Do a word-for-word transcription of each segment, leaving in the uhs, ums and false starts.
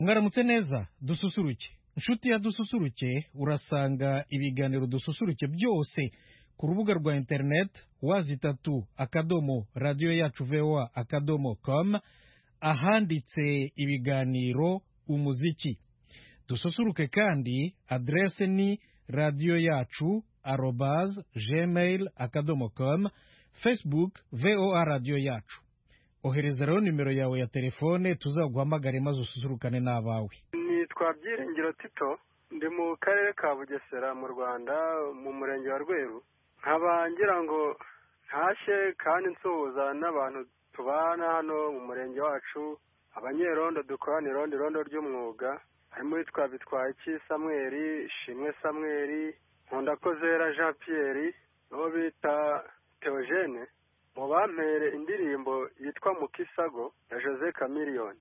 mwaramutse neza dususuruke inshuti ya dususuruke urasanga ibiganiro dususuruke byose ku rubuga rwa internet wazitatu akadomo radio yacu voa akadomo com ahanditse ibiganiro umuziki. Dususuruke kandi adresse ni radio yacu arobaz gmail akadomo com, Facebook voa radio yacu. Ohereza rero nimero yawe ya telefone tuzaguhamagare maze ususurukane n'abawe. Nitwa Byiringiro Tito, ndi mu karere ka Bugesera mu Rwanda mu murenge wa Rweru. Nkaba ngira ngo ntashe kandi nsuhuza n'abantu tubana hano mu murenge wacu, abanyerondo dukorana irondo irondo ry'umwuga, harimo witwa Bitwayiki Samuel, Shimwe Samuel, Nkundakozera Jean Pierre, no bita Theogene. Mu bampere indirimbo yitwa Mukisago ya Jose Chameleone.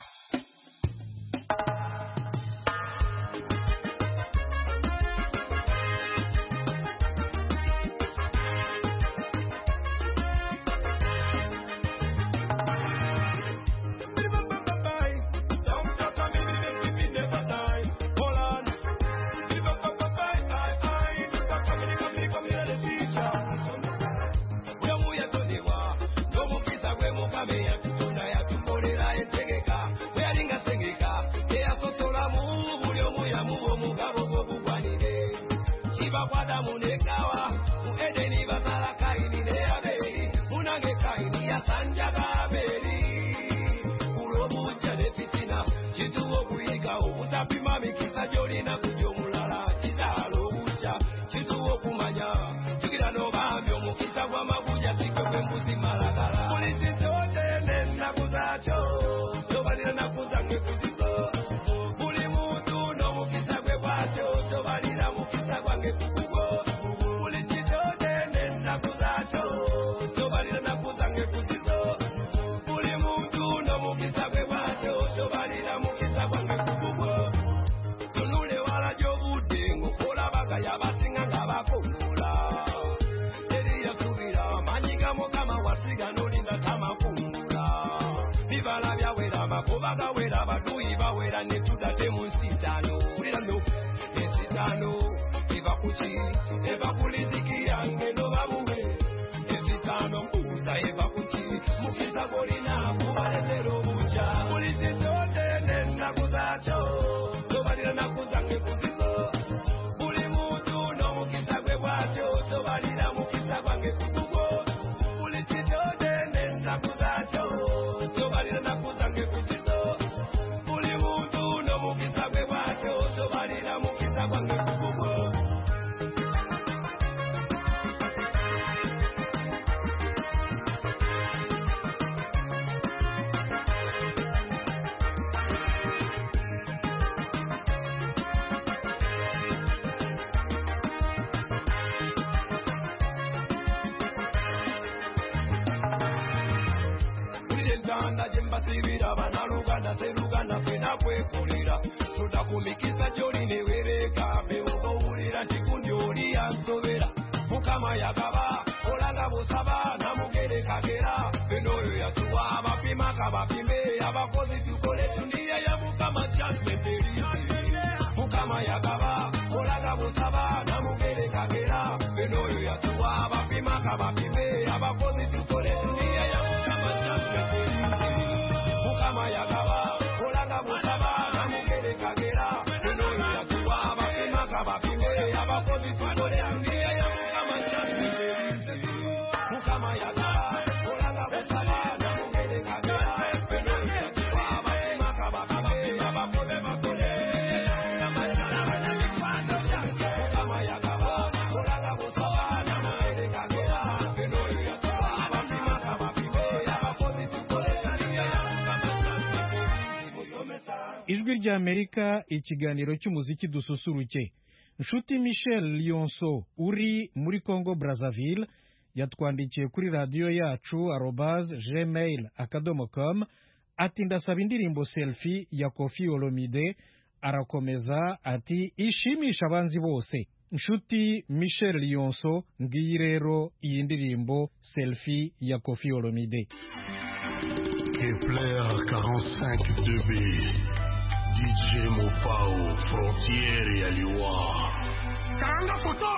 Kwada munekawa muedeni batala kaini ne abeli munange kaini ya sanja babeli urobu jale fitina chituwo kuiga ubutapima mikisa joli na kujomulala chidalo ucha chituwo kumanya tugira no bambyo mukisa kwa mabuja tikwe mbuzi malagala polisi tote nena kuzacho tobalira na kuzange kuziso buli muntu no mukisa kwe kwacho tobalira mukisa kwange Kubaga wera badui bawera netuda temusitano ulano esitano iba kuchi eba politiki yange no babuwe esitano mbuza eba kuchi mukisa golina kubaletero bucha polisi tote nena kuzacho tobalira nakuzange kuziso buli muntu no mukisa gwe bwacho tobalira mukisa gwange kukugo polisi tote nena kuzacho tobalira nakuzange kuziso Sibira banalugana serugana fena kwekulira tutakumikisa joli newereka bewuulira tikundi oli yansobera mukama yakaba olanga busaba namugere kagera benoyo yatuwa abapima kabapime abakozi tukole tuniya ya mukama chasmeteri mukama yakaba olanga busaba namugere kagera benoyo yatuwa abapima kabapime abakozi tukole tuniya ya mukama chasmeteri kama yakaba olanga busaba namugere kagera benoyo yatuwa abapima kabapime abakozi tukole tuniya ya mukama chasmeteri mukama yakaba olanga busaba namugere kagera benoyo yatuwa abapima kabapime abakozi tukole mukama yakaba olanga busaba namugere kagera benoyo yatuwa abapima kabapime abakozi tukole tuniya ya Ijwi rya Amerika, ikiganiro cy'umuziki dususuruke. Nshuti Michel Lionso uri muri Congo Brazzaville yatwandikiye kuri radio yacu arobaz gmail akadomo com ati ndasaba indirimbo selfie ya Koffi Olomide. Arakomeza ati ishimisha abanzi bose. Nshuti Michel Lionso, ngiyi rero iyi ndirimbo selfie ya Koffi Olomide. Kepler quarante-cinq deux B D J Mopao, Frontiere et Aliwa. Karanga photo.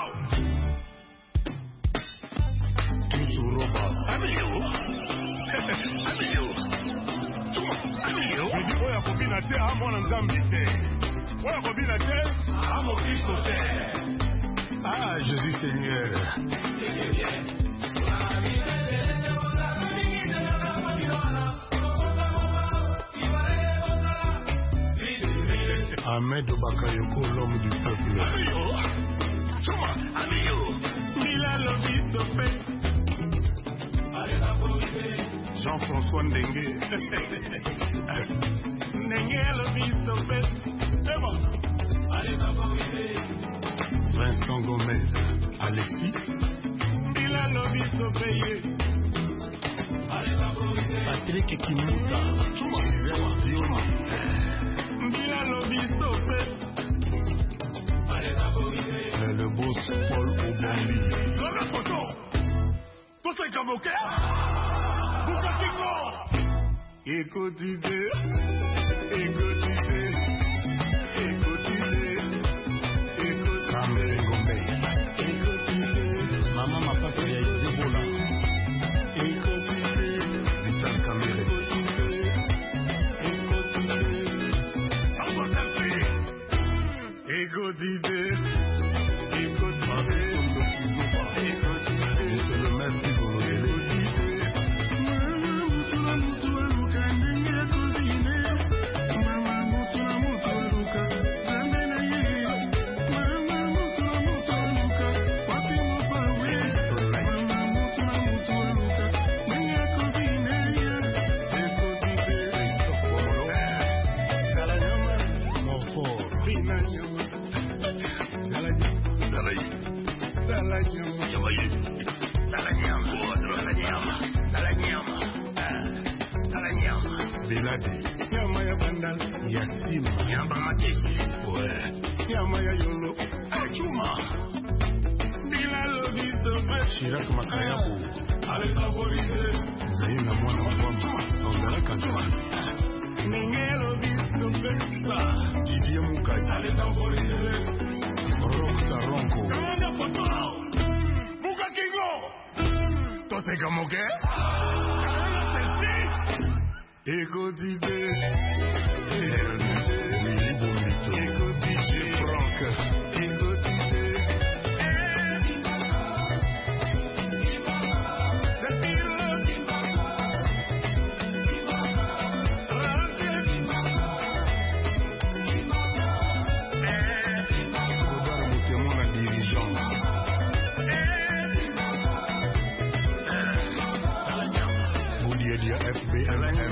Toujours Roba. Amigo. Amigo. Amigo. Je dis, oya kobina te, amona nzambi te. Oya kobina te, amo Kristo te. Ah, Jésus Seigneur. Ahmed Bakayoko, l'homme du peuple. Amigo, amigo, Mila Lobistopé. Jean-François Ndengue. Ndengue Lobistopé. C'est bon. Vincent Gomez. Alexis. Mila Lobistopé. Patrick Kimuta. Mila Lobistopé. Le boss Paul Obambi. Dans la photo. Tout c'est comme ok. Bukakiko. Écoutez. Écoutez. Écoutez. Écoutez. Gomez. Écoutez. Maman m'a pas fait Ebola. Écoutez. Vital Caméré. Écoutez, écoutez, écoutez, c'est le même qui vous Yama ya bandal, Yassima, Yamba Makeki, ouais, Yama ya Yolo, Achuma, Bila Lobistopé, Chirac Makayabu, allez favoriser, Zaina Mwana Wamba, Ondara Kazwa, Nenge Lobistopé, Didier Moukai, allez favoriser, Rock Taronko, Kamanda Poto, Muka Kingo, Tote Kamoke, Écoutez, Willy Bonito, écoutez, Franck, écoutez, la dirigeant. Boudia F B L M.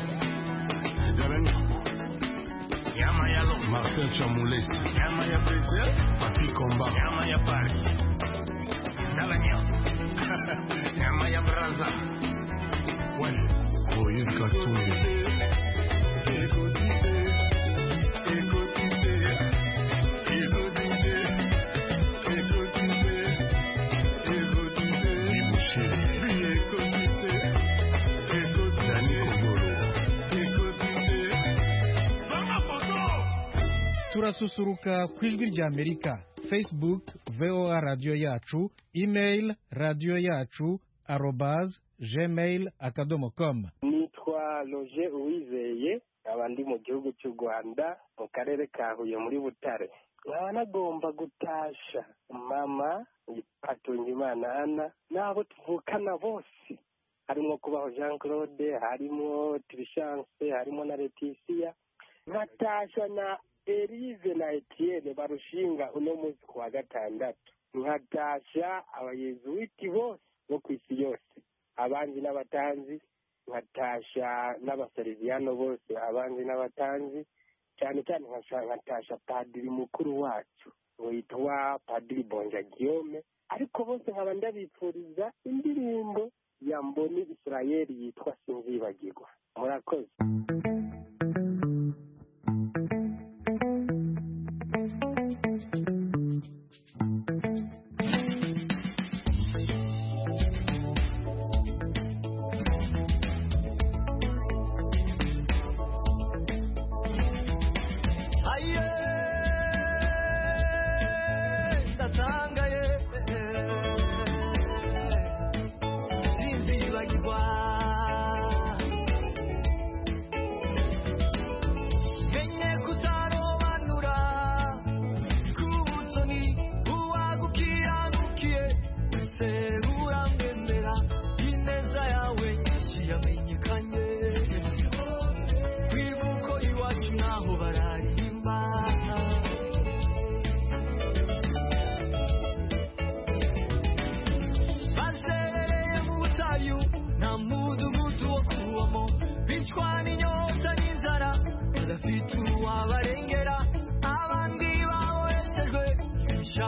Martin Chamoules, Yamaya Brésil, Patrick Combat, Yamaya Paris, Dalagnan, Yamaya Braza, ouais, Moïse Katoumi. Écoutez, écoutez, écoutez, écoutez, écoutez, Dibouché, écoutez, écoutez, Dani Kogolo, écoutez, Mama Photo. Turasusuruka ku ijwi rya Amerika, Facebook V O A radio yacu, email radio yacu arobase gmail akadomo com. Nitwa Roger Uwizeye, abandi mu gihugu cy'u Rwanda mu karere ka Huye muri Butare. Nkaba nagomba gutasha mama Hatungimana Ana n'abo tuvukana bose, harimo kubaho Jean Claude, harimo Trishance, harimo na Leticia, nkatasha na Elize na Etienne barushinga uno munsi kuwa gatandatu, nkatasha abayezuwiti bose bo ku isi yose, abanzi n'abatanzi, nkatasha n'abaseriviyano bose, abanzi n'abatanzi, cyane cyane nkatasha padiri mukuru wacu witwa Padiri Bonja Guillaume, ariko bose nkaba ndabipfuriza indirimbo ya Mboni Israel yitwa Sinzibagirwa. Murakoze.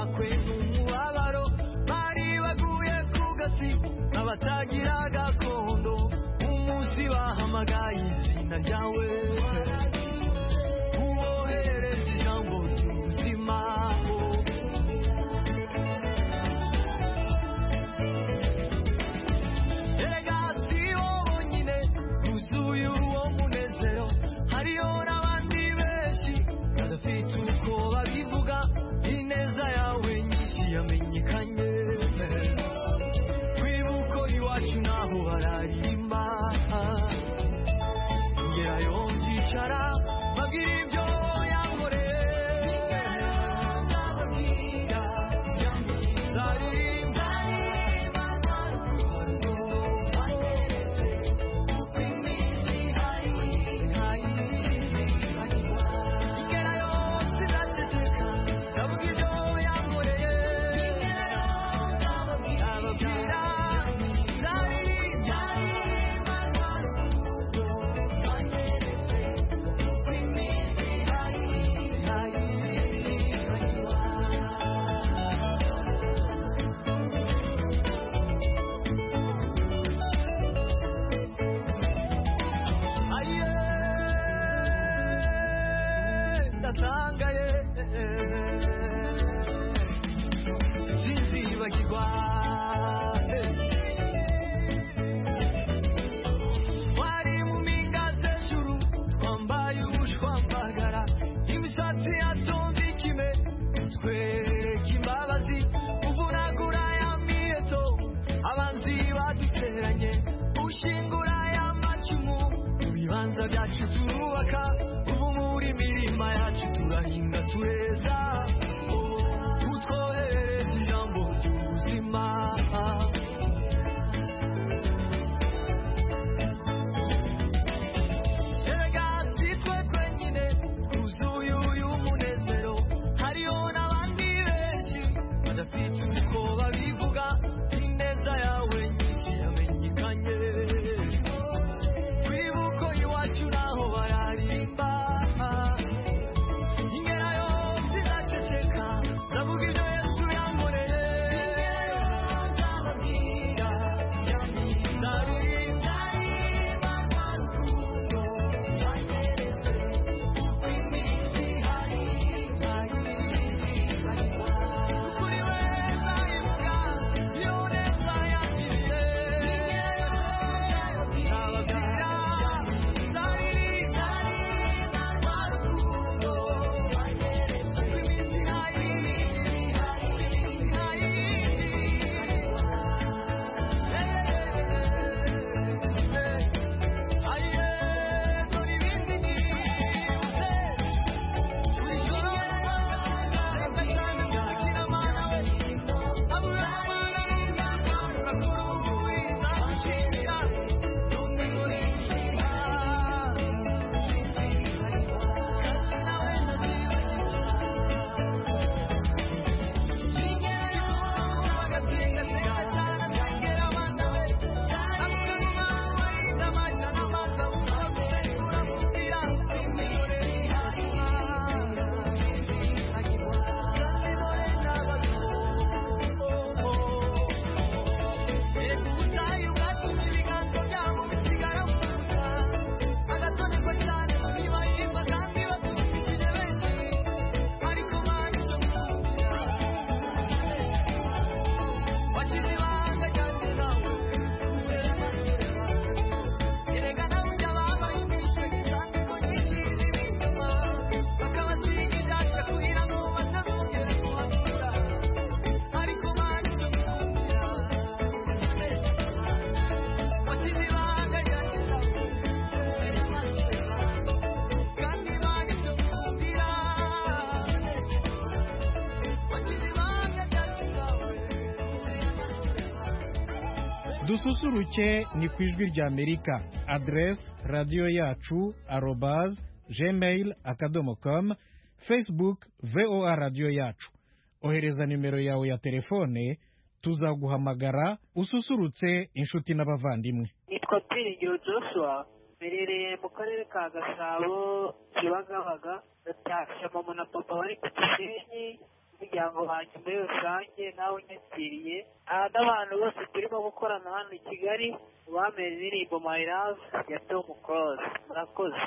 bakwe n'umubabaro bari baguye ku gasi abatagira gakondo umunsi bahamagaye izina ryawe ubohereza ijambo ry'ubuzima erega si wowe nyine wuzuye uwo munezero hariyo n'abandi benshi badafite uko babivuga ineza yawe nyinshi yamenyekanye kwibuko iwacu naho bararirimba ngerayo nzicara babwira ibyo yankoreye nzababwira nzaririmba ushingura y'amacumu ibibanza byacu turubaka ubu muri mirima yacu turahinga tureza utwohereza ijambo ry'ubuzima erega si twe twenyine twuzuye uyu munezero hariyo n'abandi benshi badafite uko babivuga ineza yawe nyinshi yamenyekanye kwibuko iwacu naho bararirimba ingerayo nzizaceceka ndavuga ibyo Yesu yankoreye nzababwira nzaririmba rwarukundo rwangeretse uko iminsi ihari kuri we nzayivuga iyo neza yangiriye nzababwira nzaririmba rwarukundo rwangeretse uko iminsi ihari dususuruke ni ku ijwi rya Amerika. Adresse radio yacu arobase gmail akadomo com, Facebook V O A radio yacu. Ohereza nimero yawe ya telefone tuzaguhamagara ususurutse inshuti n'abavandimwe. Nitwa Byiringiro Joshua, mberereye mu karere ka Gasabo Kibagabaga, ndatasha mama na papa bari ku Gisenyi umuryango wanjye muri rusange nawe unyakiriye n'abantu bose turimo gukorana hano i Kigali bameze indirimbo My Love ya Tom Close. Murakoze.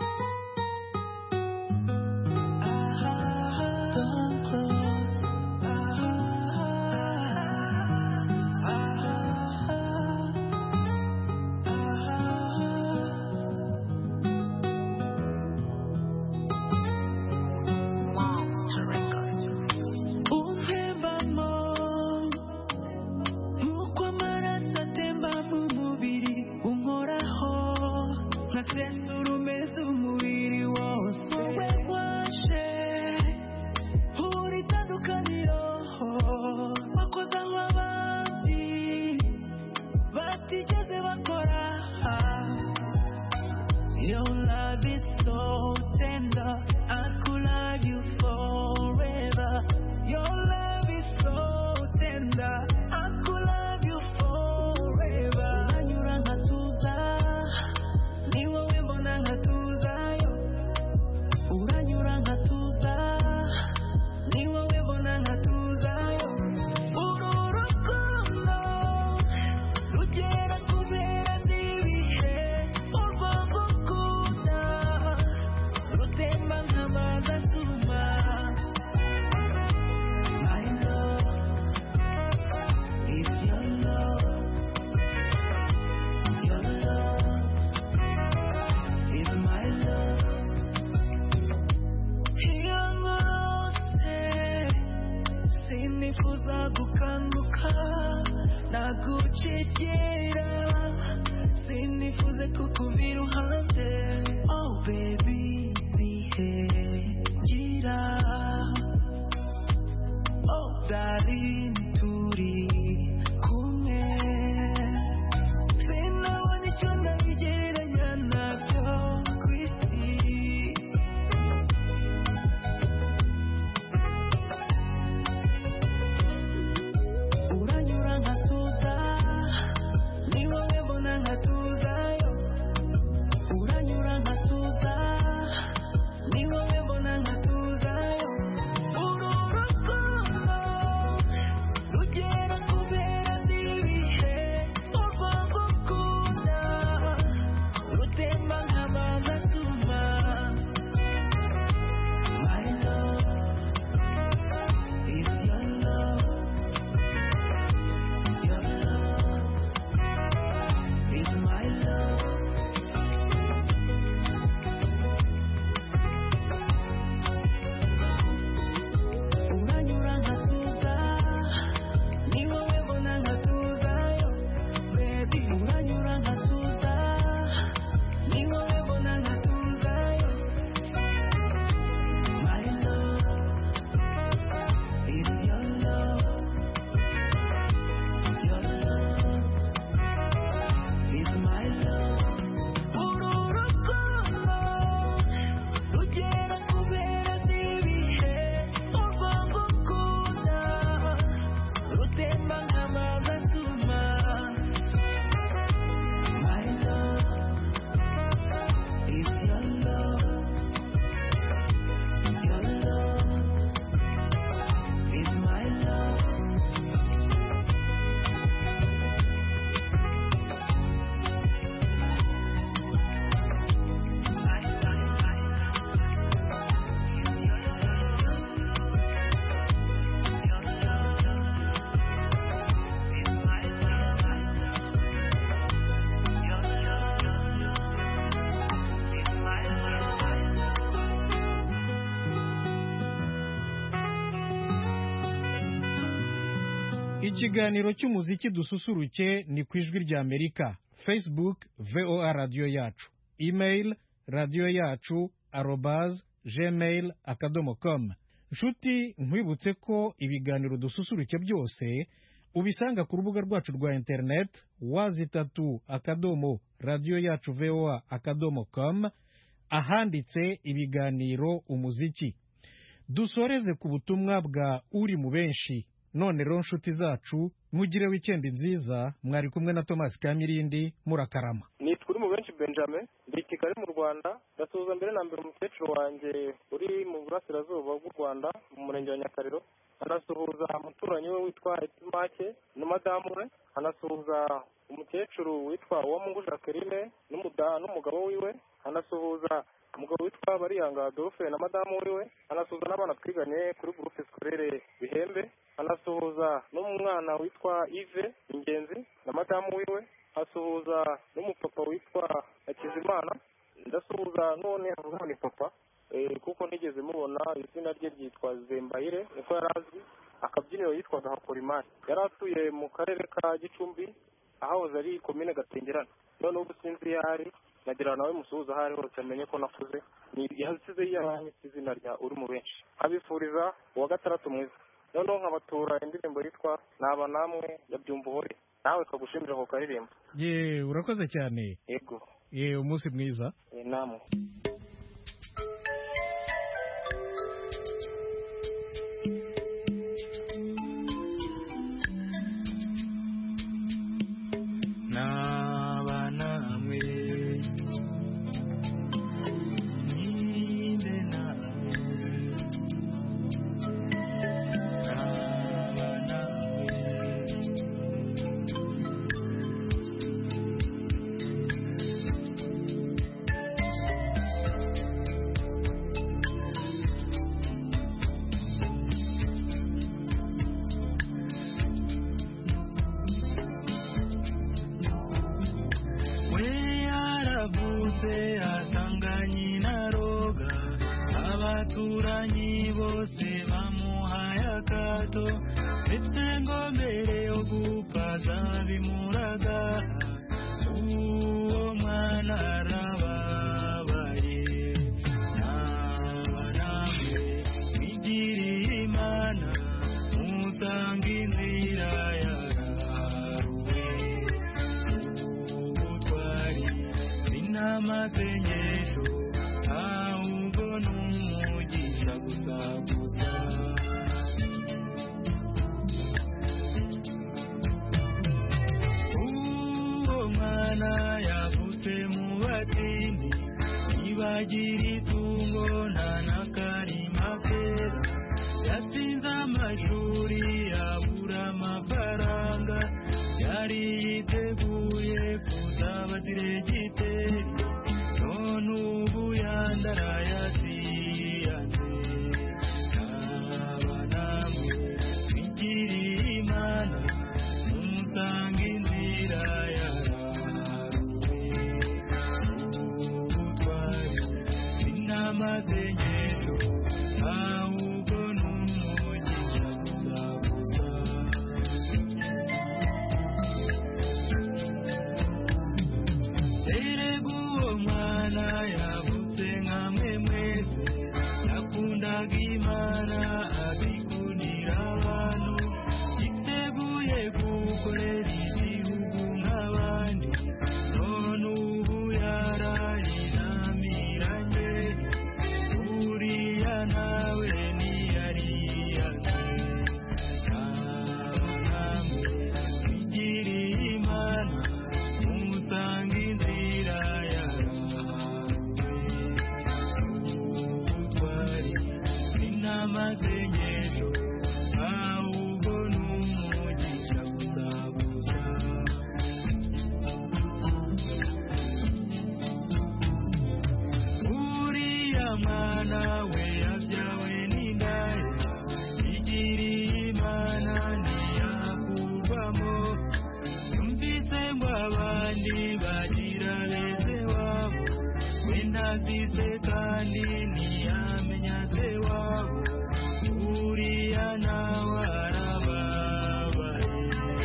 Ikiganiro cy'umuziki dususuruke ni ku ijwi rya Amerika. Facebook V O A Radio Yacu, email radio yacu arobase gmail akadomo com. Nshuti, nkwibutse ko ibiganiro dususuruke byose ubisanga ku rubuga rwacu rwa internet wazitatu akadomo radio yacu V O A akadomo com, ahanditse ibiganiro umuziki. Dusoreze ku butumwa bwa uri mu benshi. None rero nshuti zacu, mugire weekend nziza. Mwari kumwe na Thomas Kamirindi, murakarama. Nitwa kuri mu benshi Benjamin ndi Kigali mu Rwanda. Ndasuhuza mbere na mbere umukecuru wanjye uri mu burasirazuba bw'u Rwanda mu murenge wa Nyakariro. Anasuhuza umuturanyi we witwa Etimake na madamu we. Anasuhuza umukecuru witwa Uwamungu Jacqueline n'umuda n'umugabo wiwe. Anasuhuza umugabo witwa Bariyanga Adolphe na madamu wiwe. Anasuhuza n'abana twiganye kuri groupe scolaire Bihembe. Anasuhuza n'umwana witwa Yves Ingenzi na madamu wiwe. Asuhuza n'umupapa witwa Hakizimana. Ndasuhuza none avuga ni papa eh kuko nigeze mubona izina rye ryitwa Zembayire niko yarazi. Akabyiniro yitwaga Hakorimani. Yaratuye mu karere ka Gicumbi aho zari komine Gatengerana. None ubu sinzi yari nagira nawe musuhuza hari hose amenye ko nakuze. Ni yasize yabanye izina rya uri mu benshi. Abifuriza uwa gatandatu mwiza. None nkabatura indirimbo yitwa Naba namwe yabyumva uhore. Nawe kagushimira ko karirimba. Ye urakoze cyane. Yego. Ye umunsi mwiza. E, namwe. Naba namwe ninde namwe naba namwe atanganye na roga abaturanyi bose bamuhaye akato ndetse ngo mbere yo gupfa zabimuraga uwo mwana arababaye. Naba namwe mwigiriye Imana musanga inzira yararuwe ubutwari n'amasengesho ahubwo n'umugisha gusa gusa. Uwo mwana yavutse mu batindi ntibagira itungo nta n'akarima kera. Yatsinze amashuri abura amafaranga yari yiteguye kuzaba diregiteri. None ubu yandarayaziyanze. Naba namwe mwigiriye Imana musanga inzira yararuwe ubutwari n'amasengesho ahubwo n'umugisha gusa gusa. Erega uwo mwana yavutse nkamwe mwese yakundaga Imana abikundira abantu yiteguye gukorera igihugu nk'abandi. None ubu yarariramiranye uriya nawe ntiyariyanze. Naba namwe mwigiriye Imana musanga inzira yararuwe ubutwari n'amasengesho ahubwo n'umugisha gusa gusa. Uriya mwana we yabyawe n'indaya igiriye Imana ntiyakurwamo. Numvise ngo abandi bagira beze wabo we ntazize kandi ntiyamenya se wabo. Uriya nawe arababaye.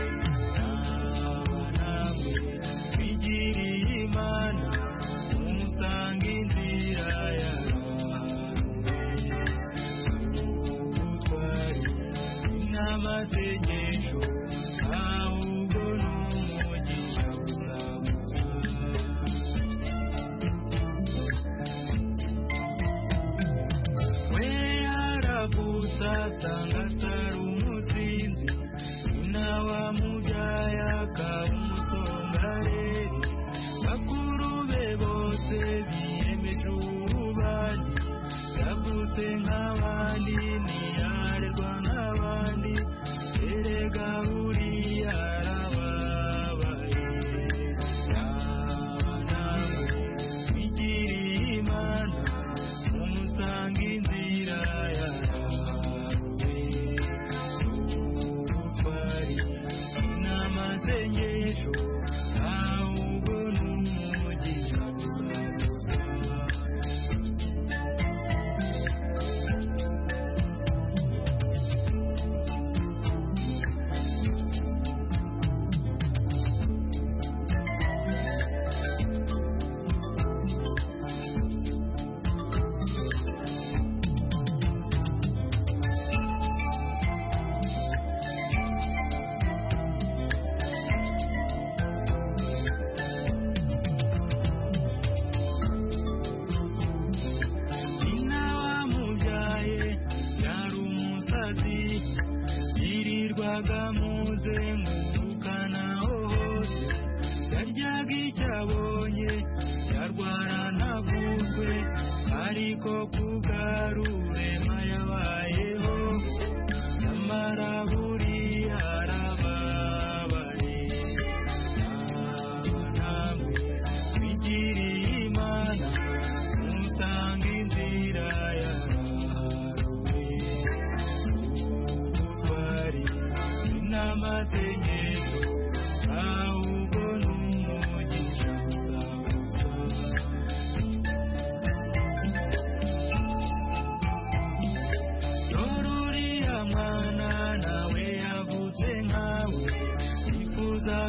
Naba namwe mwigiriye Imana musanga inzira yararuwe ubutwari n'amasengesho ahubwo n'umugisha gusa gusa. We yaravutse asanga atari umusinzi. Nyina wamubyaye akaba umusongareri. Bakuru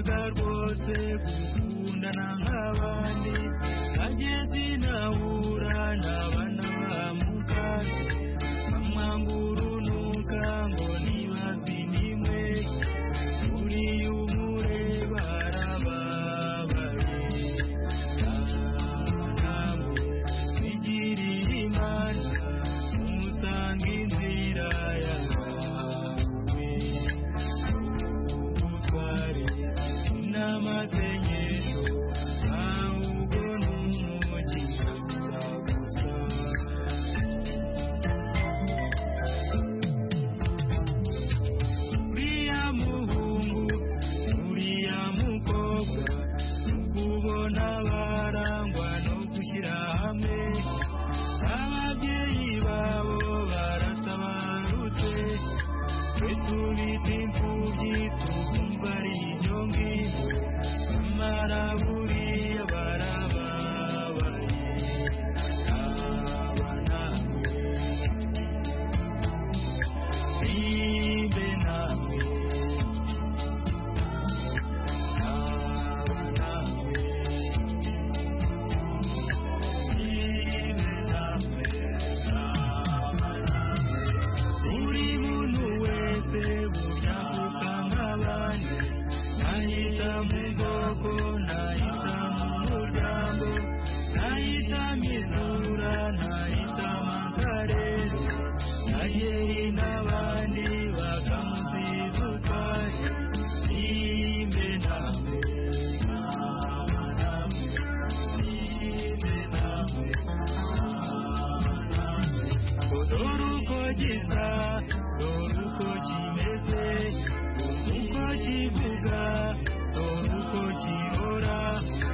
nasabaga rwose gukundana nk'abandi ageze inahura n'abana bamukaze bamwambura unuka ngo nibazi nimwe uriya umureba arababaye namwe bigirire imana umusanga inzira yawe ubutware n'amasengesho ahubwo n'umugisha gusa uriya muhungu uriya mukobwa ukubona barangwa no gushyira hamwe ababyeyi babo baratabarutse twe tubita imfubyi tukumva ari ibyo ngibyo nyamara buriya barababaye aba nawe nimbe nawe aba nawe nimbe nawe aba nawe buri muntu wese burya kuka nk'abandi ntahita mu bwoko ntahita mu muryango ntahita mu isura ntahita mu karere ntageri n'abandi bakamuziza utwaye nimbe nawe aba nawe nimbe nawe aba nawe dore uko gisa dore uko kimeze dore uko kivuga dore uko kirora